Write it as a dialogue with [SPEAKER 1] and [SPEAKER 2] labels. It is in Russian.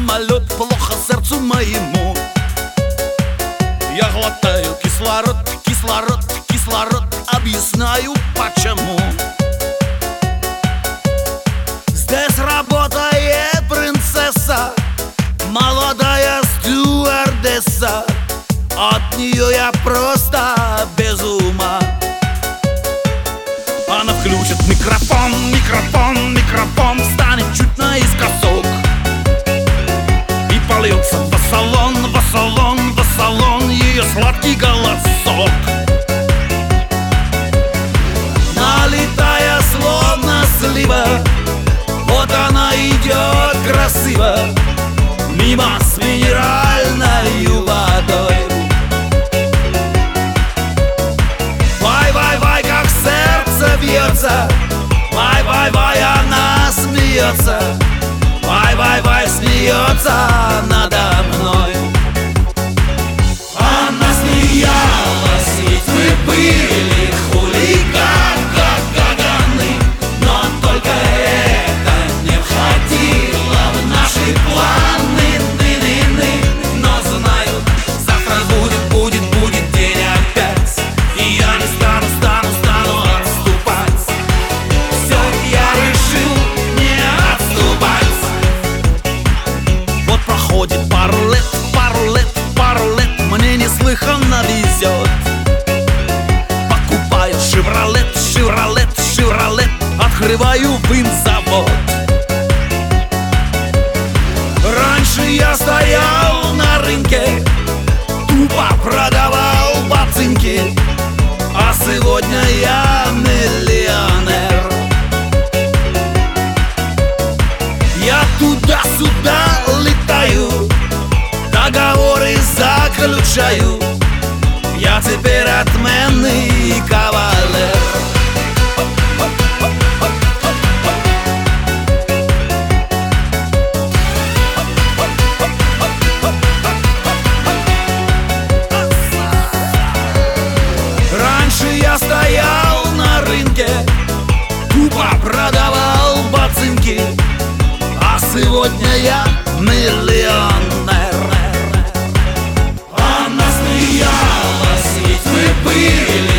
[SPEAKER 1] самолет, плохо сердцу моему. Я глотаю кислород, кислород, кислород, объясняю почему. Здесь работает принцесса, молодая стюардесса. От нее я просто без ума. Она включит микрофон, микрофон, микрофон, встанет чуть наискосок и польется в салон, в салон, в салон ее сладкий голосок. Налетая словно слива, вот она идет красиво мимо с минеральной водой. Вай-вай-вай, как сердце бьется, вай-вай-вай, она смеется, вай-вай-вай, смеется надо мной. Она смеялась, ведь мы были хулиганы, но только это не входило в наши планы. Но знаю, завтра будет день опять, и я не стану отступать. Все, я решил не отступать. Вот проходит пару лет, мне неслыханно везет. Покупаю шевролет, открываю винзавод. Раньше я стоял на рынке, тупо продавал ботинки, а сегодня я миллионер. Я туда-сюда летаю, договоры заключаю, я теперь отменный кавалер. Я стоял на рынке, тупо продавал ботинки, а сегодня я миллионер. Она смеялась, ведь мы были